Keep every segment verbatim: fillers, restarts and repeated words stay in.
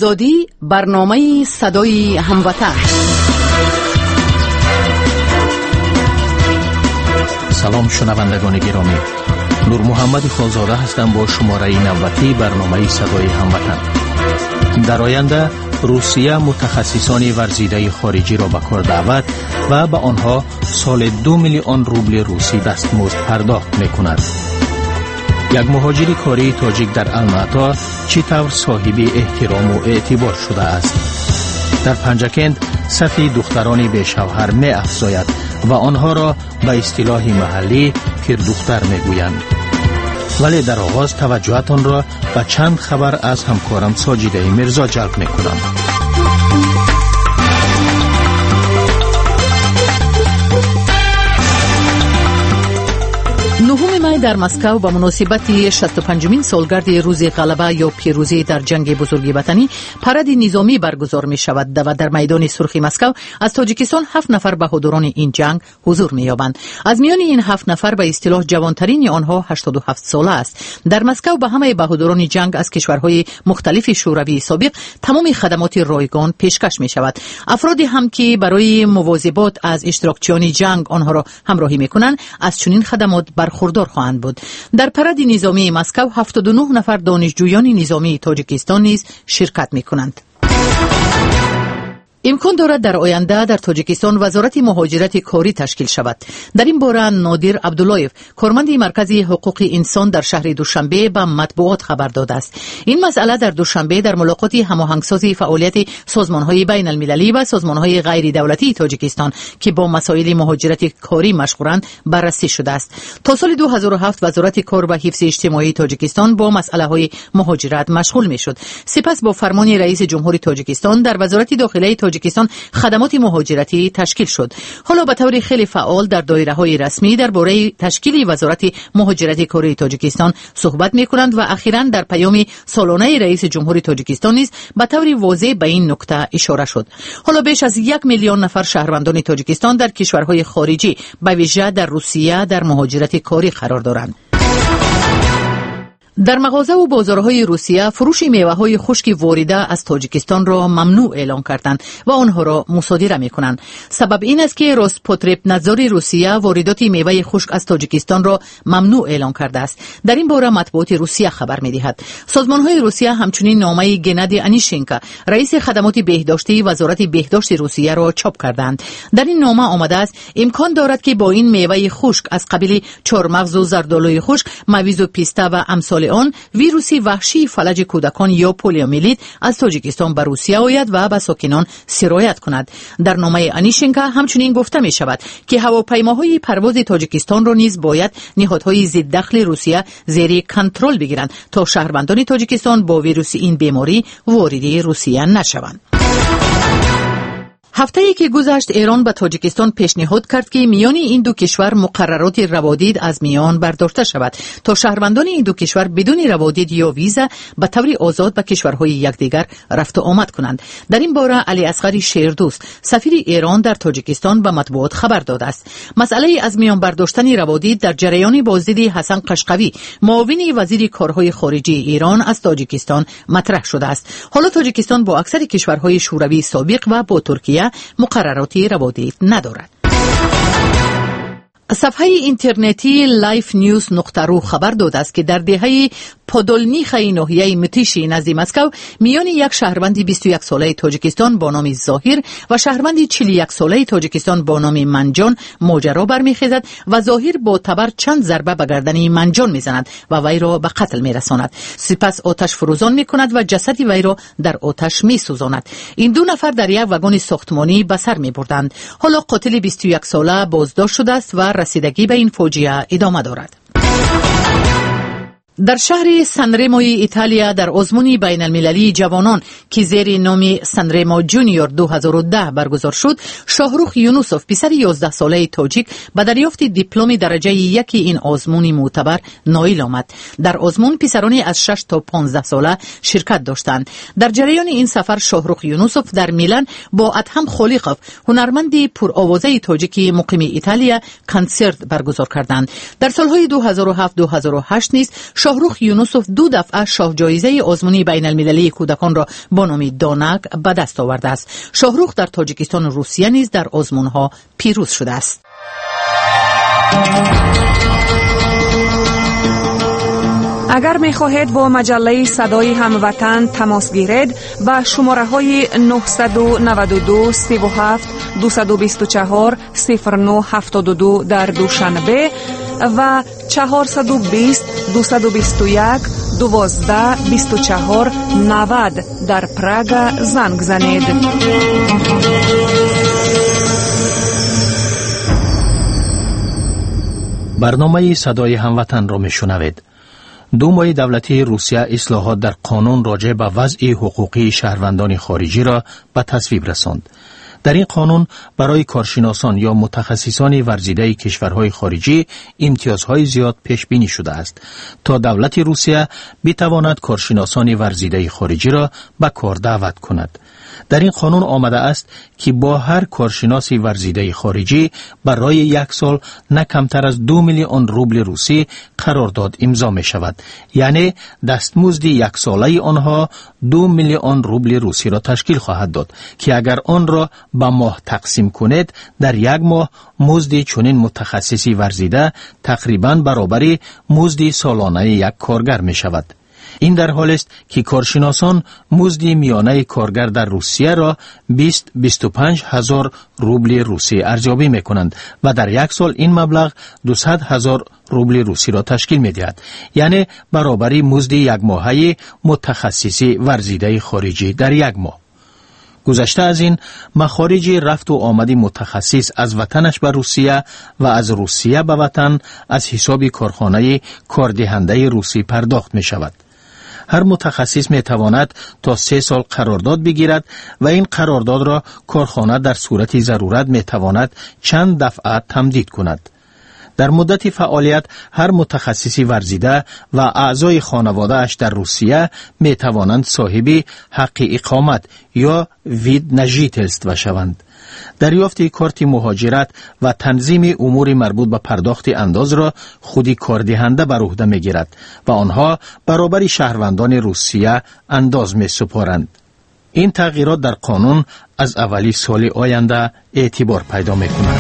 آزادی، برنامه صدای هموطن. سلام شنوندگان گرامی، نور محمد خالزاده هستم با شماره نوبتی برنامه صدای هموطن. در آینده روسیه متخصصان ورزیده خارجی را به کار دعوت و به آنها سال دو میلیون روبل روسی دستمزد پرداخت می‌کند. یک مهاجر کاری تاجیک در الماتا چطور صاحب احترام و اعتبار شده است؟ در پنجکند صف دختران به شوهر می افزاید و آنها را به اصطلاح محلی پیر دختر می گویند. ولی در آغاز توجهتان را به چند خبر از همکارم ساجده میرزا جلب می کنم. نهم می در مسکو به مناسبت شصت و پنجمین سالگرد روز غلبه یا پیروزی در جنگ بزرگ وطنی پرد نظامی برگزار می شود و در میدان سرخ مسکو از تاجیکستان هفت نفر بهادران این جنگ حضور می یابند. از میان این هفت نفر به اصطلاح جوانترین آنها هشتاد و هفت ساله است. در مسکو به همه بهادران جنگ از کشورهای مختلف شوروی سابق تمام خدمات رایگان پیشکش می شود. افرادی هم که برای مواظبت از اشتراکچیان جنگ آنها را همراهی می کنند از چنین خدمات برخوردار خواهند بود. در پرد نظامی مسکو هفتاد و نه نفر دانشجویان نظامی تاجیکستان نیز شرکت می کنند. امکان دارد در آینده در تاجیکستان وزارت مهاجرت کاری تشکیل شود. در این باره نادر عبداللهیف، کارمند مرکز حقوق انسان در شهر دوشنبه به مطبوعات خبر داده است. این مسئله در دوشنبه در ملاقات هماهنگسازی فعالیت سازمان‌های بین المللی و سازمان‌های غیر دولتی تاجیکستان که با مسائل مهاجرت کاری مشغولند بررسی شده است. تا سال دو هزار و هفت وزارت کار و حفظ اجتماعی تاجیکستان با مسئله‌های مهاجرت مشغول می‌شد. سپس با فرمان رئیس جمهور تاجیکستان در وزارت داخلی تاجیکستان خدمات مهاجرتی تشکیل شد. حالا به طور خیلی فعال در دایره‌های رسمی درباره تشکیل وزارت مهاجرت کاری تاجیکستان صحبت می‌کنند و اخیراً در پیام سالانه رئیس جمهور تاجیکستان نیز به طور واضح به این نکته اشاره شد. حالا بیش از یک میلیون نفر شهروندان تاجیکستان در کشورهای خارجی به ویژه در روسیه در مهاجرت کاری قرار دارند. در مغازه و بازارهای روسیه فروش میوه‌های خشک وارده از تاجیکستان را ممنوع اعلام کردند و آنها را مصادره می‌کنند. سبب این است که روسپوتربنادزور روسیه واردات میوه خشک از تاجیکستان را ممنوع اعلام کرده است. در این باره مطبوعات روسیه خبر می‌دهد. سازمان‌های روسیه همچنین نامه گنادی انیشنکا، رئیس خدمات بهداشتی وزارت بهداشت روسیه را چاپ کردند. در این نامه آمده است امکان دارد که با این میوه خشک از قبیل چهارمغز و زردآلوی خشک، مویز و پیسته و امثال آن ویروسی وحشی فلج کودکان یا پولیومیلیت از تاجیکستان به روسیه آید و به ساکنان سرایت کند. در نامه انیشنکا همچنین گفته می شود که هواپیماهای پرواز تاجیکستان را نیز باید نهادهای ضد دخل روسیه زیر کنترل بگیرند تا شهروندان تاجیکستان با ویروس این بیماری وارد روسیه نشوند. هفته‌ای که گذشت ایران به تاجیکستان پیشنهاد کرد که میان این دو کشور مقررات روادید از میان برداشته شود تا شهروندان این دو کشور بدون روادید یا ویزا به طور آزاد به کشورهای یکدیگر رفت و آمد کنند. در این باره علی اصغر شیردوست، سفیر ایران در تاجیکستان به مطبوعات خبر داده است. مسئله از میان برداشتن روادید در جریان بازدید حسن قشقوی، معاون وزیر کارهای خارجی ایران از تاجیکستان مطرح شده است. حالا تاجیکستان با اکثر کشورهای شوروی سابق و با ترکیه مقرراتی روادید ندارد. صفحه اینترنتی لایف نیوز نقطه رو خبر داده است که در دهه پادولنیخ ناحیه متیشی نزد مسکو میان یک شهروند بیست و یک ساله تاجیکستان با نام ظاهر و شهروند چهل و یک ساله تاجیکستان با نام منجان ماجرا برمیخیزد و ظاهر با تبر چند ضربه به گردن منجان میزند و وی را به قتل میرساند. سپس آتش فروزان میکند و جسد وی را در آتش میسوزاند. این دو نفر در یک واگن ساختمانی به سر میبردند. حالا قاتل بیست و یک ساله بازداشت شده است و رسیدگی به این فاجعه ادامه دارد. در شهر سنرموی ایتالیا در آزمون بین المللی جوانان که زیر نام سنرمو جونیور دو هزار و ده برگزار شد، شاهرخ یونوسوف پسر یازده ساله تاجیک به دریافت دیپلم درجه یک این آزمون معتبر نائل آمد. در آزمون پسرانی از شش تا پانزده ساله شرکت داشتند. در جریان این سفر شاهرخ یونوسوف در میلان با ادهم خالیقوف هنرمند پرآوازه تاجیک مقیم ایتالیا کنسرت برگزار کردند. در سالهای دو هزار و هفت تا دو هزار و هشت نیز شاهرخ یونوسوف دو دفعه شاه جایزه آزمونی بین المللی کودکان را با نام دانک به دست آورده است. شاهرخ در تاجیکستان و روسیه نیز در آزمونها پیروز شده است. اگر می خواهید با مجله صدای هموطن تماس گیرید با شماره های نه نه دو سه هفت دو دو چهار صفر نه هفت دو در دوشنبه و چهار دو صفر دو دو یک دوازده بیست و چهار نود در پراگ زنگ زنید. برنامه صدای هموطن را میشنوید. دومای دولتی روسیه اصلاحات در قانون راجع به وضع حقوقی شهروندان خارجی را به تصویب رساند. در این قانون برای کارشناسان یا متخصصان ورزیده کشورهای خارجی امتیازهای زیاد پیش بینی شده است تا دولت روسیه بتواند کارشناسان ورزیده خارجی را به کار دعوت کند. در این قانون آمده است که با هر کارشناس ورزیده خارجی برای یک سال نه کمتر از دو میلیون روبل روسی قرارداد امضا می شود. یعنی دستمزد یک ساله آنها دو میلیون روبل روسی را تشکیل خواهد داد که اگر آن را به ماه تقسیم کنید در یک ماه مزد چنین متخصصی ورزیده تقریباً برابر مزد سالانه یک کارگر می شود. این در حال است که کارشناسان مزد میانه کارگر در روسیه را بیست تا بیست و پنج هزار روبل روسی ارزیابی می کنند و در یک سال این مبلغ دویست هزار روبل روسی را تشکیل می دهد. یعنی برابر مزد یک ماهه متخصصی ورزیده خارجی در یک ماه. گذشته از این مخارج رفت و آمد متخصص از وطنش به روسیه و از روسیه به وطن از حساب کارخانه کاردهنده روسی پرداخت می شود. هر متخصص می تواند تا سه سال قرارداد بگیرد و این قرارداد را کارخانه در صورت ضرورت می تواند چند دفعه تمدید کند. در مدت فعالیت هر متخصصی ورزیده و اعضای خانواده اش در روسیه می توانند صاحب حق اقامت یا وید نژیتلست شوند. دریافت کارت مهاجرت و تنظیم امور مربوط به پرداخت انداز را خودی کاردهنده بر عهده می گیرد و آنها برابر شهروندان روسیه انداز می سپارند. این تغییرات در قانون از اولی سال آینده اعتبار پیدا می کند.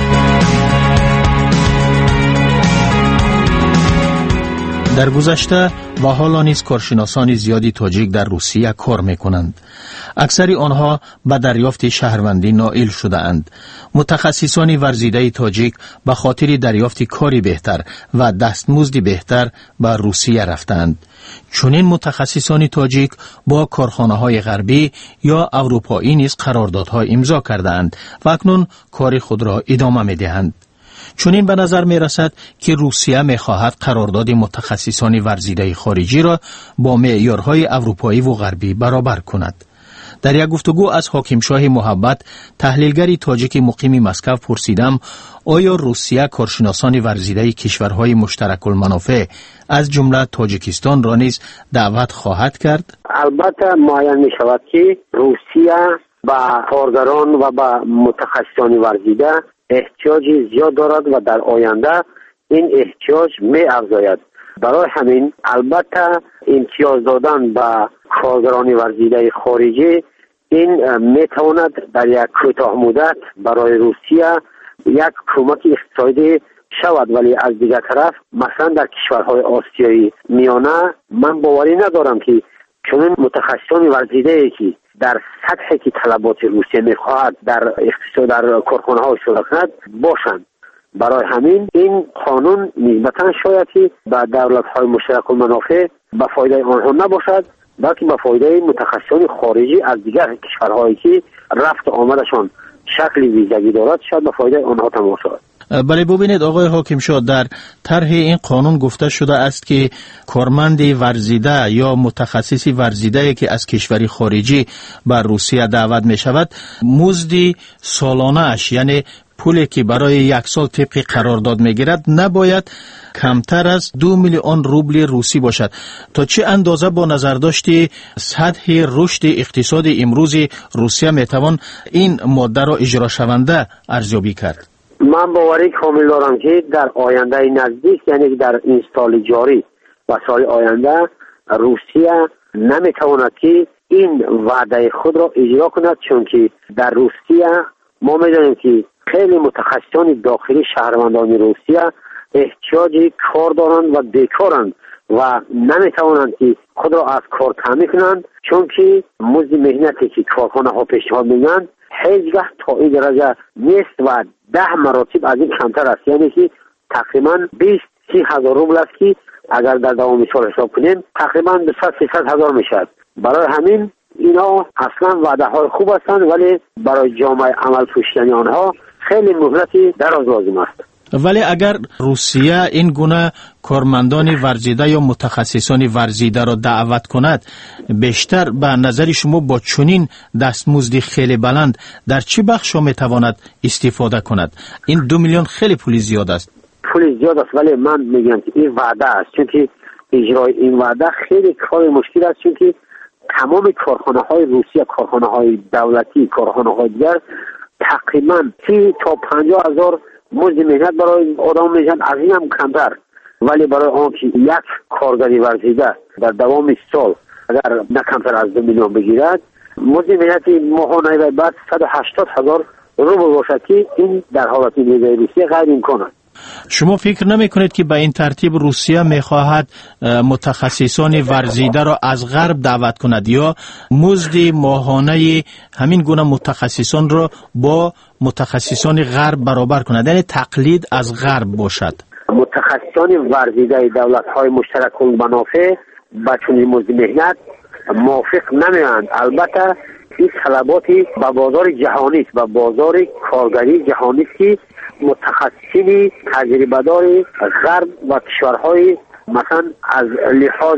در گذشته و حالا نیز کارشناسان زیادی تاجیک در روسیه کار میکنند. اکثر آنها به دریافت شهروندی نائل شده اند. متخصصان ورزیده تاجیک به خاطر دریافت کاری بهتر و دستمزد بهتر به روسیه رفتند. چنین متخصصان تاجیک با کارخانه های غربی یا اروپایی نیز قراردادها امضا کرده اند و اکنون کار خود را ادامه می دهند. چنین به نظر می رسد که روسیه می خواهد قرارداد متخصصان ورزیده خارجی را با معیارهای اروپایی و غربی برابر کند. در یک گفتگو از حاکم شاه محبت، تحلیلگری تاجیک مقیم مسکو پرسیدم آیا روسیه کارشناسان ورزیده کشورهای مشترک المنافع از جمله تاجیکستان را نیز دعوت خواهد کرد؟ البته معین می شود که روسیه با کارگران و با متخصصان ورزیده احتیاج زیاد دارد و در آینده این احتیاج می افزاید. برای همین البته امتیاز دادن به کارگران ورزیده خارجی این می تواند در یک کوتاه مدت برای روسیه یک کمک اقتصادی شود، ولی از دیگر طرف مثلا در کشورهای آسیایی میانه من باوری ندارم که چون متخصصان ورزیده که در سطحی که طلبات روسیه میخواهد در اقتصاد در کارخانه ها شرکت کند باشند. برای همین این قانون نسبتا شاید که به دولت های مشترک المنافع به فایده آنها نباشد، بلکه به فایده متخصصان خارجی از دیگر کشورهایی که رفت آمدشان شکل ویزگی دارد شاید به فایده آنها تمام شود. بله ببینید آقای حاکم شاه، در طرح این قانون گفته شده است که کارمند ورزیده یا متخصصی ورزیده که از کشوری خارجی بر روسیه دعوت می شود مزد سالانه اش یعنی پولی که برای یک سال طبق قرارداد می گیرد نباید کمتر از دو میلیون روبل روسی باشد. تا چه اندازه با نظر داشتی سطح رشد اقتصاد امروز روسیه می توان این ماده را اجرا شونده ارزیابی کرد؟ من باوری کامل دارم که در آینده نزدیک یعنی در این سال جاری و سال آینده روسیه نمیتواند که این وعده خود را اجرا کند، چون که در روسیه ما میدانیم که خیلی متخصصان داخلی شهروندان روسیه احتیاج کار دارند و بیکارند و نمیتوانند که خود را از کار تامین کنند، چون که مزد مهنتی که کارخانه ها پیشنهاد میدن هیچگاه تا این درجه نیست و ده مراتب از این کمتر است. یعنی که تقریبا بیست سی هزار روبل است که اگر در دوام سال حساب کنیم تقریبا دویست سیصد هزار میشد. برای همین اینا اصلا وعده های خوب هستند، ولی برای جامعه عمل پوشیدن آنها خیلی مهلتی دراز لازم است. ولی اگر روسیه این گونه کارمندان ورزیده یا متخصصان ورزیده را دعوت کند، بیشتر به نظر شما با چنین دستمزدی خیلی بلند در چه بخش می تواند استفاده کند؟ این دو میلیون خیلی پول زیاد است. پول زیاد است، ولی من میگم که این وعده است، چون که اجرای این وعده خیلی کار مشکل است، چون که تمام کارخانه های روسیه، کارخانه های دولتی، کارخانه های دیگر تقریبا سی تا پنجاه هزار مزد مهنت برای آدم میشن، از این هم کمتر. ولی برای آن که یک کارگری ورزیده در دوام سال اگر نه کمتر از دو میلیون بگیرد، مزد مهنت ماهانه و بعد صد و هشتاد هزار روبل باشد که این در حالت نیروی روسیه غیر امکان است. شما فکر نمی کنید که به این ترتیب روسیه می خواهد متخصصان ورزیده را از غرب دعوت کند یا مزد ماهانه همین گونه متخصصان را با متخصصان غرب برابر کند، یعنی تقلید از غرب باشد؟ متخصصان ورزیده دولت های مشترک المنافع با چنین مزد مهنت موافق نمی‌اند. البته این طلباتی به بازار جهانی است، به بازار کارگری جهانی است که متخصصین تجربه‌دار غرب و کشورهای مثلا از لحاظ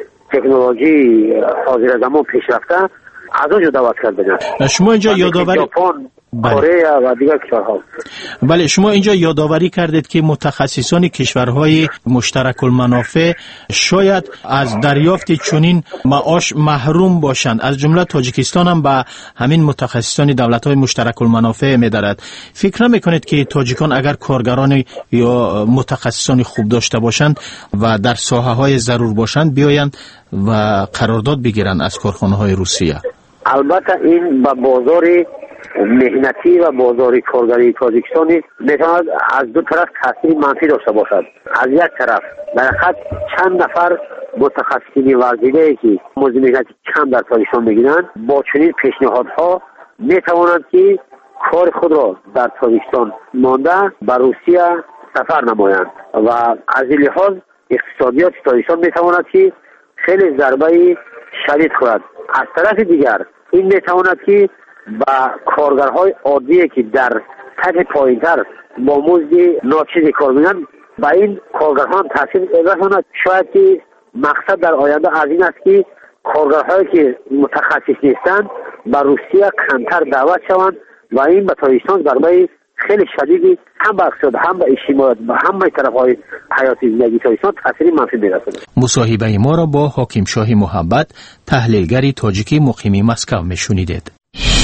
تکنولوژی حاضر زمان پیشرفته از اونجا دعوت کردن. شما اینجا یادآوری ژاپن، کره و دیگر کشورها. بله، شما اینجا یادآوری کردید که متخصصان کشورهای مشترک المنافع شاید از دریافت چنین معاش محروم باشند، از جمله تاجیکستان هم به همین متخصصان دولت‌های مشترک المنافع می‌دارد. فکر نمی‌کنید که تاجیکان اگر کارگران یا متخصصان خوب داشته باشند و در ساحه‌های ضرور باشند بیایند و قرارداد بگیرند از کارخانه‌های روسیه؟ البته این با بازار مهنتی و بازار کارگری تاجیکستان میتواند از دو طرف تاثیر منفی داشته باشد. از یک طرف در خط چند نفر متخصصین ورزیده که مزد مهنتی کم در تاجیکستان میگیرند با چنین پیشنهادها میتوانند که کار خود را در تاجیکستان مانده به روسیه سفر نمایند و از این لحاظ اقتصادیات تاجیکستان میتواند که خیلی ضربه شدید خورد. از طرف دیگر این میتواند که با کارگرهای عادی که در سطح پایین‌تر با مزد ناچیزی کار می‌کنند با این کارگرها تاثیر بزند. شاید که مقصد در آینده از این است که کارگرهایی که متخصص نیستند با روسیه کمتر دعوت شوند و این به تاجیکستان ضربه خیلی شدیدی هم به اقتصاد هم به اجتماعیت و هم به طرف‌های حیاتی زندگی تاجیکستان تاثیر منفی می‌رساند. مصاحبه ما را با حاکم شاه محبت، تحلیلگر تاجیکی مقیم مسکو میشنیدید.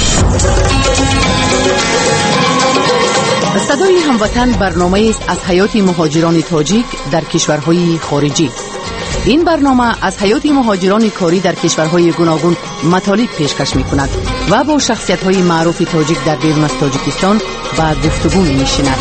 صدای هموطن برنامه است از حیات مهاجران تاجیک در کشورهای خارجی. این برنامه از حیات مهاجران کاری در کشورهای گوناگون مطالب پیشکش می‌کند و با شخصیت‌های معروف تاجیک در بیرون از تاجیکستان با گفتگو می‌نشیند.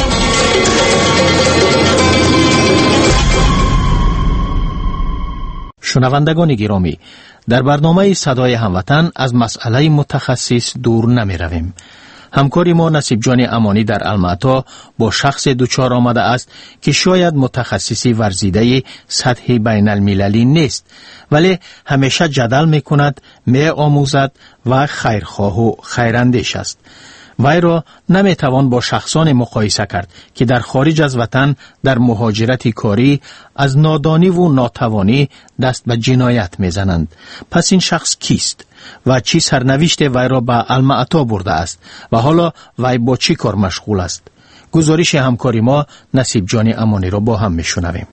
شنوندگان گرامی، در برنامه صدای هموطن از مسئله متخصص دور نمی رویم. همکاری ما نصیب جان امانی در المعطا با شخص دوچار آمده است که شاید متخصصی ورزیده سطح بین المللی نیست، ولی همیشه جدل می کند، می آموزد و خیرخواه و خیراندیش است. وی را نمی توان با شخصان مقایسه کرد که در خارج از وطن در مهاجرت کاری از نادانی و ناتوانی دست به جنایت می زنند. پس این شخص کیست و چی سرنوشت وی را به المعطا برده است و حالا وی با چی کار مشغول است؟ گزارش همکاری ما نصیب جان امانی را با هم می شنویم.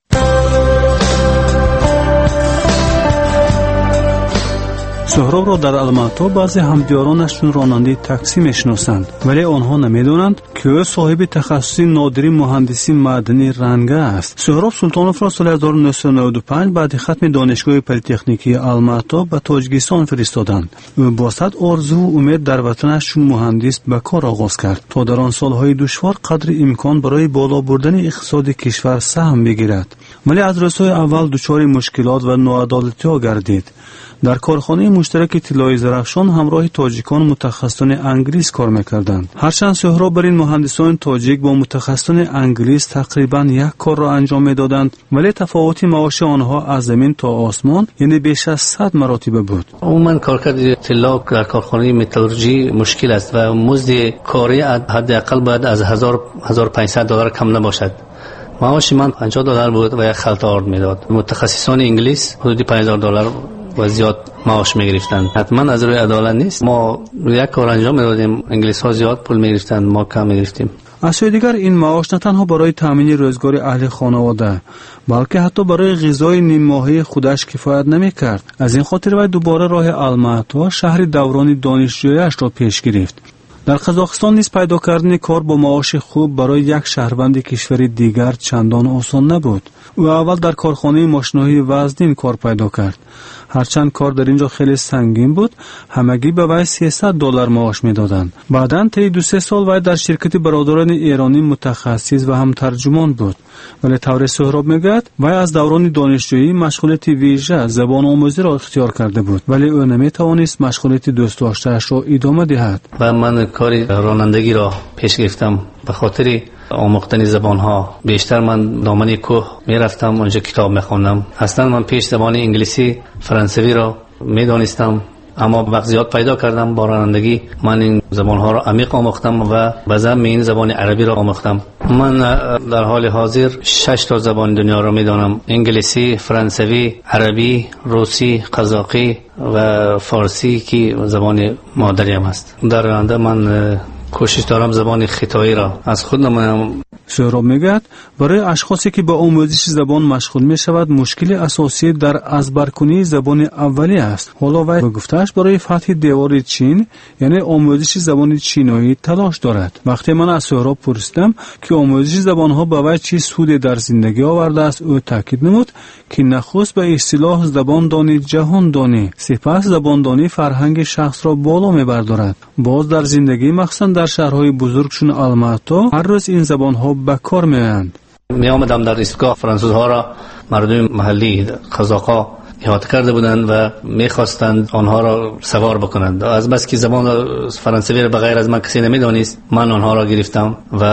سهراب را در الماتا بعضی همدیارانش چون راننده تاکسی میشناسند، ولی آنها نمیدونند که او صاحب تخصصی نادری مهندسی معدنی رنگه است. سهراب سلطانوف را سال هزار و نهصد و نود و پنج بعد ختم دانشگاه پلی‌تکنیکی الماتا به تاجیکستان فرستادند. او با صد آرزو و امید در وطنش چون مهندس به کار آغاز کرد تا در آن سالهای دشوار قدر امکان برای بالا بردن اقتصاد کشور سهم بگیرد، ولی از روزهای اول دچار مشکلات و ناعدالتی‌ها گردید. در کارخانه مشترک طلای زرافشان همراه تاجیکان متخصصان انگلیس کار می‌کردند. هرچند سهراب بر این مهندسان تاجیک با متخصصان انگلیس تقریباً یک کار را انجام می‌دادند، ولی تفاوت معاش آنها از زمین تا آسمان، یعنی بیش از صد مراتب بود. عموماً کارکرد طلا در کارخانه متالورژی مشکل است و مزد کاری حداقل باید از هزار هزار و پانصد دلار کم نباشد. معاش من پنجاه دلار بود و یک خلط آرد میداد. متخصصان انگلیس حدود پنج هزار دلار و زیاد معاش میگرفتند. حتما از روی عدالت نیست. ما یک کار انجام میدادیم، انگلیس ها زیاد پول میگرفتند، ما کم میگرفتیم. از سوی دیگر این معاش نه تنها برای تامین روزگار اهل خانواده، بلکه حتی برای غذای نیم ماهه خودش کفایت نمیکرد. از این خاطر وی دوباره راه الماتا، شهر دوران دانشجویی‌اش را پیش گرفت. در قزاقستان نیز پیدا کردن کار با معاش خوب برای یک شهروند کشور دیگر چندان آسان نبود. او اول در کارخانه ماشین‌های وزنین کار پیدا کرد. هرچند کار در اینجا خیلی سنگین بود، همگی به وی سیصد دلار معاش میدادند. بعداً طی دو سه سال وی در شرکت برادران ایرانی متخصص و هم ترجمان بود. ولی طور سهراب میگوید وی از دوران دانشجویی مشغولیت ویژه زبان آموزی را اختیار کرده بود، ولی او نمیتوانست مشغولیت دوست داشته‌اش را ادامه دهد. و من کاری رانندگی را پیش گرفتم به خاطر آموختن زبان ها. بیشتر من دامن کوه می رفتم، اونجا کتاب می خوندم. اصلا من پیش زبان انگلیسی، فرانسوی را می دانستم، اما وقت زیاد پیدا کردم با رانندگی من این زبان ها را عمیق آموختم و به ضمن این زبان عربی را آموختم. من در حال حاضر شش تا زبان دنیا را می دانم: انگلیسی، فرانسوی، عربی، روسی، قزاقی و فارسی که زبان مادریم است. در آینده من کوشش دارم زبان خطایی را از خود نمایم. سهراب میگوید برای اشخاصی که با آموزش زبان مشغول می شود مشکل اساسی در ازبرکنی زبان اولی است. حالا وی به گفته‌اش برای فتح دیوار چین یعنی آموزش زبان چینایی تلاش دارد. وقتی من از سهراب پرسیدم که آموزش زبان ها به وی چه سودی در زندگی آورده است، او تاکید نمود که نخست به اصطلاح زبان دانی جهان دانی، سپس زبان دانی فرهنگ شخص را بالا میبردارد. باز در زندگی مخصوصا در شهرهای بزرگ چون الماتا هر روز این زبان ها به کار میآیند. می آمدم در ایستگاه فرانسوزها را مردم محلی قزاق‌ها احاطه کرده بودند و می‌خواستند آنها را سوار بکنند. از بس که زبان فرانسوی را بغیر از من کسی نمی‌دانست، من آنها را گرفتم و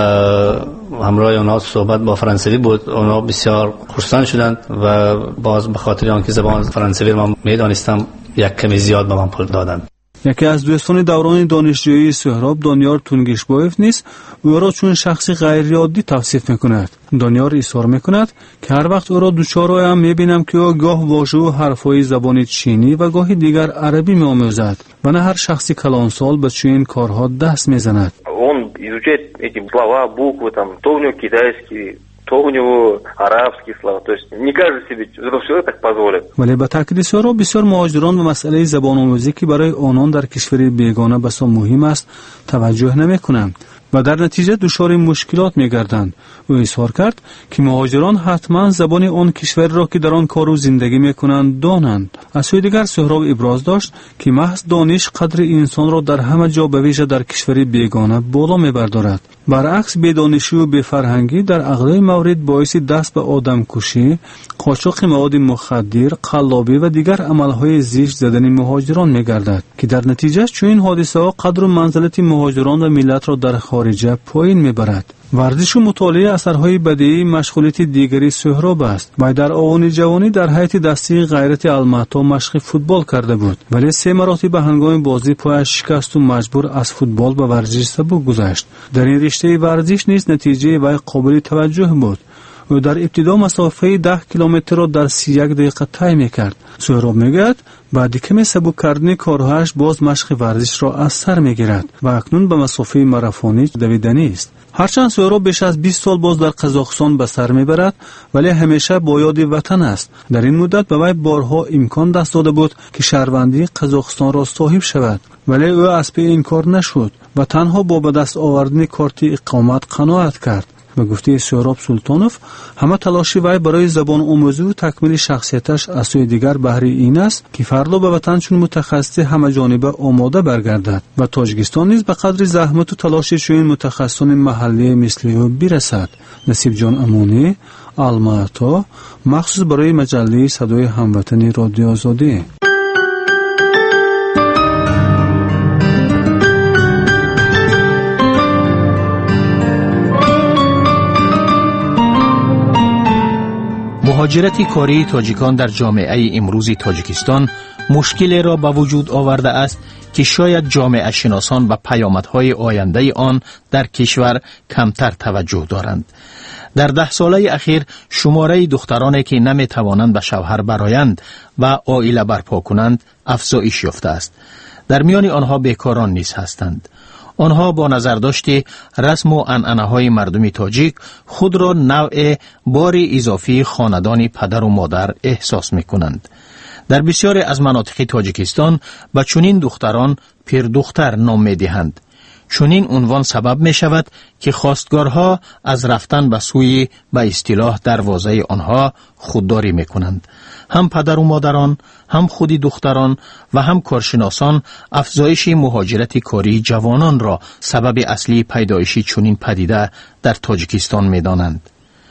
همراه آنها صحبت با فرانسوی بود. آنها بسیار خرسند شدند و باز به خاطر آنکه زبان فرانسوی را من می‌دانستم یک کمی زیاد به من پول دادند. یکی از دوستان دوران دانشجویی سهراب، دانیار تونگیشبایف نیست او را چون شخصی غیرعادی توصیف میکند. دانیار اصرار میکند که هر وقت او را دوچار آیم میبینم که او گاه واژه و حرفهای زبان چینی و گاهی دیگر عربی میآموزد و نه هر شخصی کلانسال به چنین کارها دست میزند. Он изучает эти слова, буквы, там, то у него китайский, то у него арабские слова. То есть не каждый себе взрослый человек так позволит. ولی به تاکید سهراب بسیار مهاجران و مسئله زبان آموزی که برای آنان در کشور بیگانه بسا مهم است توجه نمی‌کنند و در نتیجه دچار مشکلات می‌گردند. او اظهار کرد که مهاجران حتما زبان آن کشور را که در آن کار و زندگی می‌کنند دانند. از سوی دیگر سهراب ابراز داشت که محض دانش قدر انسان را در همه جا به ویژه در کشور بیگانه بالا می‌بردارد. برعکس بی‌دانشی و بی‌فرهنگی در اغلب موارد باعث دست به آدمکشی، قاچاق مواد مخدر، قلابی و دیگر عمل‌های زشت زدن مهاجران می‌گردد که در نتیجه چنین حادثه‌ها قدر و منزلت مهاجران و ملت را در خارجه پایین می‌برد. ورزش و مطالعه اثرهای بدیهی مشغولیت دیگری سهراب است. و در آوان جوانی در هیئت دسته غیرت الماتا مشق فوتبال کرده بود، ولی سه مراتب هنگام بازی پایش شکست و مجبور از فوتبال به ورزش سبک گذشت. در این رشته ورزش نیز نتیجه وی قابل توجه بود. او در ابتدا مسافه ده کیلومتر را در سی و یک دقیقه طی میکرد. سهراب میگوید بعد کمی سبک کردن کارهایش باز مشق ورزش را از سر میگیرد و اکنون به مسافه ماراتونی دویدنی است. هرچند سهراب بیش از بیست سال باز در قزاقستان به سر میبرد ولی همیشه با یاد وطن است. در این مدت به وی بارها امکان دست داده بود که شهروندی قزاقستان را صاحب شود ولی او از پی این کار نشد و تنها با به دست آوردن کارت اقامت قناعت کرد. به گفته سهراب سلطانوف همه تلاش وی برای زبان آموزی و تکمیل شخصیتش از سوی دیگر بهره این است که فردا به وطن چون متخصص همه جانبه آماده برگردد و تاجیکستان نیز به قدر زحمت و تلاش چنین متخصصان محلی مثل او برسد. نصیب جان امونی، الماتا، مخصوص برای مجله صدای هموطنی رادیو آزادی. مهاجرت کاری تاجیکان در جامعه امروزی تاجیکستان مشکلی را به وجود آورده است که شاید جامعه شناسان به پیامدهای آینده آن در کشور کمتر توجه دارند. در ده ساله اخیر شماره دخترانی که نمی توانند به شوهر برآیند و عائله برپا کنند افزایش یافته است. در میان آنها بیکاران نیز هستند. آنها با نظرداشت رسم و عنعنه‌های مردم تاجیک خود را نوع بار اضافی خاندان پدر و مادر احساس می‌کنند. در بسیاری از مناطق تاجیکستان به چنین دختران پیر دختر نام می‌دهند. چنین عنوان سبب می‌شود که خواستگارها از رفتن به سوی به اصطلاح دروازه آنها خودداری می‌کنند. هم پدر و مادران، هم خودی دختران و هم کارشناسان افزایش مهاجرت کاری جوانان را سبب اصلی پیدایش چنین پدیده در تاجیکستان می‌دانند.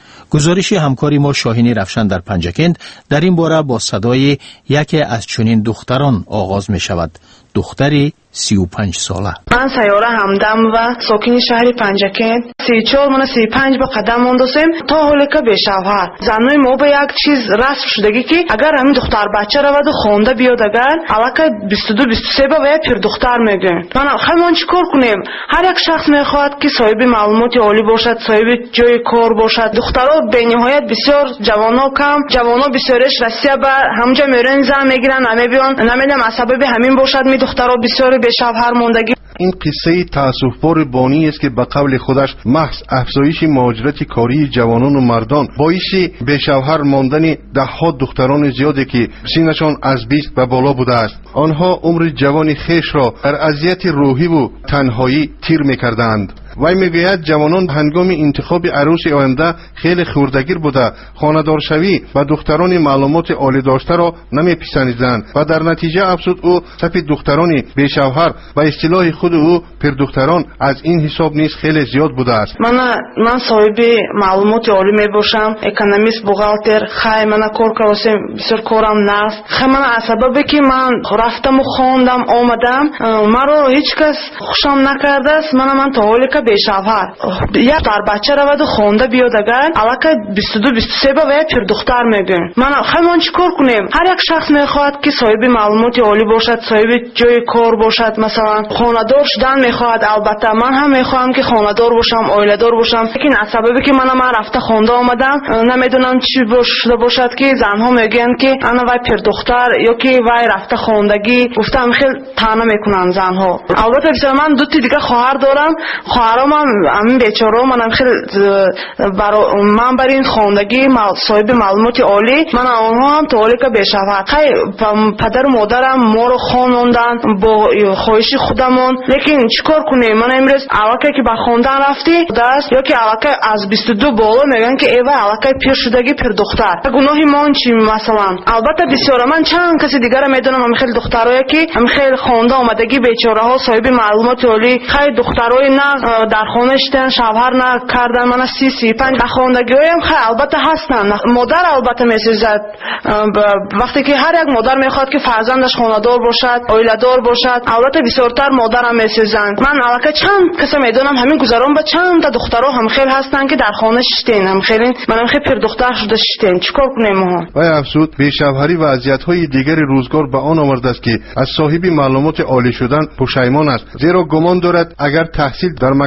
گزارش همکاری ما شاهین رفشن در پنجکند در این باره با صدای یکی از چنین دختران آغاز می‌شود. دختری سی و پنج ساله. من سیاره همدم و ساکن شهر پنجکند. سی و چهار من سی و پنج با قدم ماندیم تا حالی که به شوهر. زنای ما به یک چیز رسم شدگی که اگر همین دختر بچه رود و خونده بیاد اگر علاقه بیست و دو بیست و سه با باید پیر دختر میگن. من خیلی چیکار کنیم؟ هر یک شخص میخواد که صاحب معلومات عالی باشد، صاحب جای کار باشد. دخترها به نهایت بسیار جوانا کم، جوانا بسیارش رسیه به همونجا میرن زن میگیرن نمیبیان. نمیدونم سبب همین باشد می دخترها بسیار به شوهر موندگی. این قصه تأسف‌بار بانی است که به قول خودش محض افزایش مهاجرت کاری جوانان و مردان باعث به شوهر ماندن ده‌ها دختران زیادی که سنشان از بیست و بالا بوده است. آنها عمر جوان خیش را در اذیت روحی و تنهایی تیر می‌کردند. وی میگوید جوانان هنگام انتخاب عروس آینده خیلی خوردگیر بوده، خانه‌دار شوی و دختران معلومات عالی داشته را نمیپسندیدند و در نتیجه افزود او صف دختران به شوهر و اصطلاح خود او پیر دختران از این حساب نیز خیلی زیاد بوده است. من من صاحب معلومات عالی میباشم، اکونومیست، بوغالتر، خیلی من کار کردم، بسیار کارم نست. خیلی من از سببی که من رفتم و خواندم آمدم مرا هیچ کس خوشم نکرده است. من من تا حالی که به شوهر یک دختر بچه رود و خونده بیاد اگر علاقه بیست و دو بیست و سه با باید پیر دختر میگن. من خیلی من چیکار کنیم؟ هر یک شخص میخواد که صاحب معلومات عالی باشد، صاحب جای کار باشد، مثلا خانه‌دار شدن میخواد. البته من هم میخوام که خانه‌دار باشم، عائله دار باشم. لیکن از سببی که من من رفته خونده آمدم نمیدونم چی شده باشد که زنها میگن که انا وای پیر دختر یا که وای رفته خوندگی گفتم خیلی طعنه میکنن زنها. البته بسیار من دو تا دیگه خواهر دارم. خواهرام همین بیچاره منم خیلی برای من برای این خواندگی صاحب معلومات عالی من اونها هم تا حالی که به شوهر خیلی پدر و مادرم ما رو خواندن با خواهش خودمون. لیکن چیکار کنیم؟ من امروز علاقه که به خواندن رفتی دست یا که علاقه از بیست و دو بالا میگن که ایوه علاقه پیر شدگی پیر دختر گناهی من چی مثلا. البته بسیار من چند کسی دیگر میدونم هم خیلی دخترایی که هم خیلی خوانده آمدگی بیچاره ها صاحب معلومات عالی خیلی دخترای نه در خانه شدن شوهر نکردن. من سی سی پنج خواندگی هم خیلی البته هستن. مادر البته میسوزد وقتی که هر یک مادر میخواد که فرزندش خانه‌دار باشد، عائله دار باشد. البته بسیارتر مادرم میسوزن. من البته چند کسی میدونم همین گذران با چند تا دخترها هم خیلی هستن که در خانه شدن هم خیلی منم خیلی پیر دختر شده شدن. چیکار کنیم ما؟ و افسود به شوهری و اذیت‌های دیگر روزگار به آن آورده است که از صاحب معلومات عالی شدن پشیمان است، زیرا گمان دارد اگر تحصیل در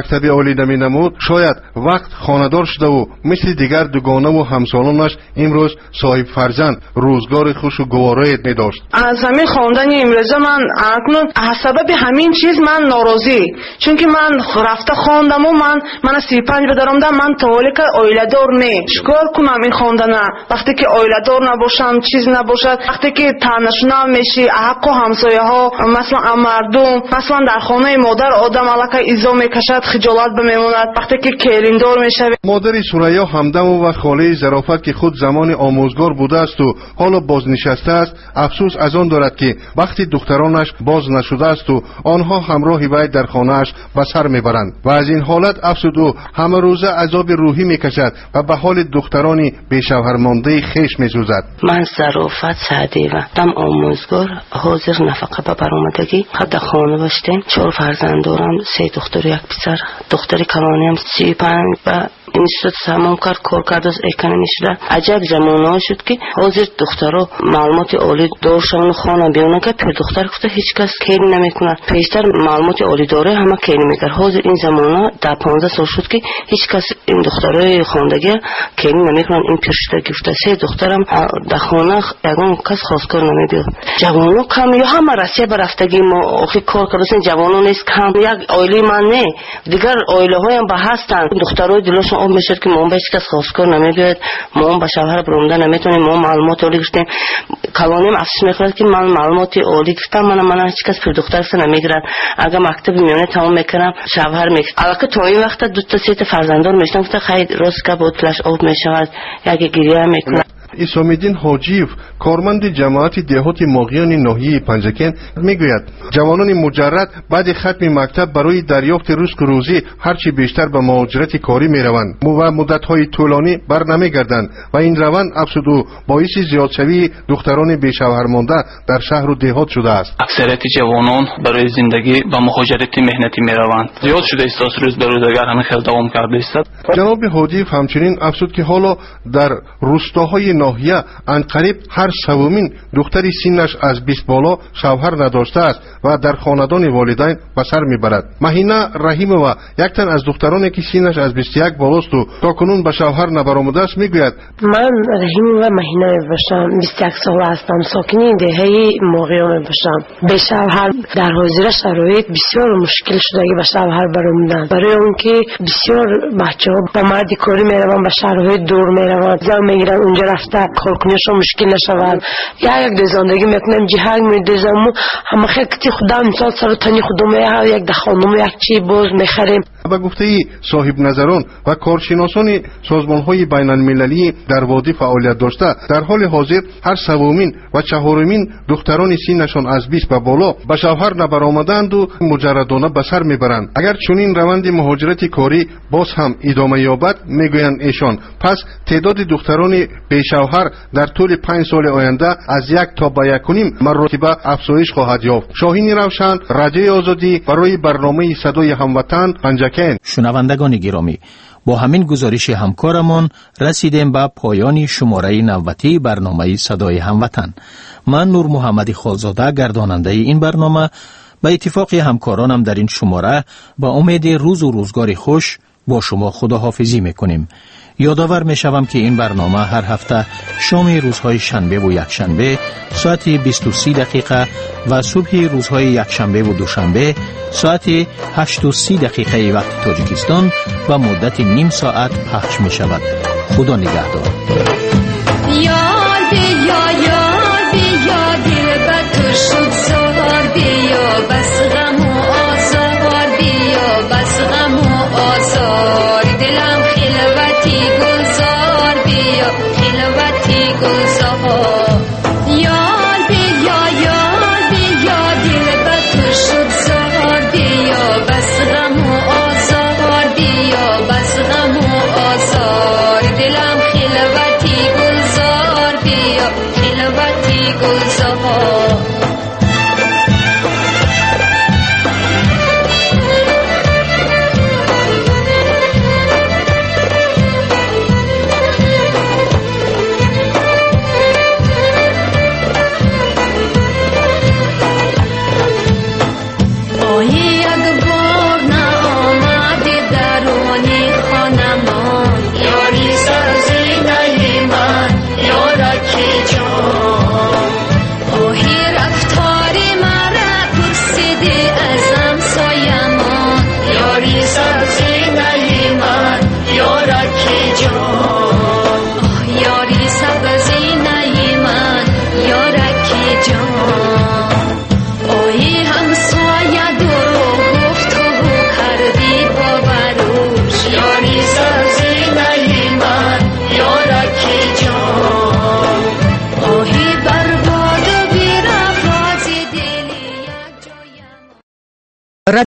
مکتب عالی نمی نمود، شاید وقت خانه‌دار شده و مثل دیگر دوگانه و همسالانش امروز صاحب فرزند روزگار خوش و گواره می داشت. از همین خواندن امروزه من اکنون از سبب همین چیز من ناراضی، چون که من رفته خواندم و من من سی و پنج بدارم دم من تا حالی که اویله دار نه شکار کنم این خواندن وقتی که اویله دار نباشم چیز نباشد، وقتی که تنشنا میشی حق و همسایه ها مثلا مردم مثلا در خانه مادر آدم علاقه ایزا میکشد خجالت بمیموند، وقتی که کلیندار میشه. مادر سوریا همدم و خاله ظرافت که خود زمان آموزگار بوده است و حالا بازنشسته است افسوس از آن دارد که وقتی دخترانش باز نشده است و آنها همراه وی در خانه‌اش به سر میبرند و از این حالت افسوس و همه روزه عذاب روحی میکشد و به حال دخترانی بی شوهر مانده خیش میسوزد. من ظرافت سعدی و دم آموزگار حاضر نفقه به برآمدگی خود خانه باشتیم. چهار فرزند دارم، سه دختر و یک پسر. دختر کلانی هم سی و پنج و اینستیتوت تمام کرد، کار کرد از اکانومی شده. عجب زمانه شد که حاضر دخترها معلومات عالی دارشون خانه بیونه که پر دختر گفته هیچ کس کیری نمیکنه، پیشتر معلومات عالی داره همه کیری میکرد. حاضر این زمانه در پانزده سال شد که هیچ کس این دخترای خواندگی کیری نمیکنن. این پیشتر گفته سه دخترم در خانه یگان کس خواستگار نمیبیاد. جوانو کم یا همه راستی برفتگی ما آخی کار کردن جوانو نیست کم یک عائله من نه دیگر عائله های هم به هستن دخترای دلشون آب میشد که ما به هیچ کس خواستگار نمیبیاد، ما به شوهر برونده نمیتونیم، ما معلومات عالی گفتیم. کلانیم افسوس میکنه که من معلومات عالی گفتم من من هیچ کس پر دخترش نمیگیرن. اگه مکتب میونه تمام میکنم شوهر میگه البته تا این وقت دو تا سه تا فرزندان میشتم گفته خیر راست که بوتلش آب میشود یک گریه میکنه. اسام‌الدین حاجیف کارمند جماعت دهات ماغیان ناحیه پنجکن میگوید جوانان مجرد بعد ختم مکتب برای دریافت رزق روزی هرچی بیشتر به مهاجرت کاری میروند و مدت‌های طولانی بر نمیگردند و این روند افسوس باعث زیادشوی دختران بی‌شوهر مانده در شهر و دهات شده است. اکثریت جوانان برای زندگی به مهاجرت مهنتی میروند. زیاد شده است روز به روز اگر همین خیلی دوام کرده است. جناب حاجیف همچنین افسوس که حالا در روستاهای ناحیه انقریب هر سومین دختری سنش از بیست بالا شوهر نداشته است و در خاندان والدین به سر میبرد. مهینه رحیمова یک تن از دخترانی که سنش از بیست و یک بالاست و تاکنون به شوهر نبرآمده است میگوید من رحیمова مهینه باشم، بیست و یک سال هستم، ساکن این دهه ماغیان باشم. به شوهر در حاضر شرایط بسیار مشکل شده که به شوهر برآمدن، برای اون که بسیار بچه‌ها به مرد کاری میروند، به شهرهای دور میروند، زن میگیرن اونجا رفته کار کنیشون مشکل نشود. یا یک دو زندگی میکنم جهنگ میدازم و همه خیلی خدا مثال سر تنی خودم یک دخانم یک چی باز میخریم. به گفته صاحب نظران و کارشناسان سازمان‌های بین‌المللی در وادی فعالیت داشته در حال حاضر هر سومین و چهارمین دختران سنشان از بیست به بالا به شوهر نبرآمدند و مجردانه به سر میبرند. اگر چنین روند مهاجرت کاری باز هم ادامه یابد میگویند ایشان پس تعداد دختران بی شوهر در طول پنج سال آینده از یک تا به یک و نیم مرتبه افزایش خواهد یافت. شاهین روشن، رادیوی آزادی، برای برنامه صدای هموطن پنجکن. شنوندگان گرامی، با همین گزارش همکارمان رسیدیم به پایان شماره نوبتی برنامه صدای هموطن. من نور محمد خالزاده گرداننده این برنامه به اتفاق همکارانم در این شماره با امید روز و روزگار خوش با شما خداحافظی میکنیم. یادآور میشوم که این برنامه هر هفته شام روزهای شنبه و یکشنبه ساعت بیست و سه دقیقه و صبح روزهای یکشنبه و دوشنبه ساعت هشت و سی دقیقه وقت تاجیکستان و مدت نیم ساعت پخش می شود. خدا نگهدار.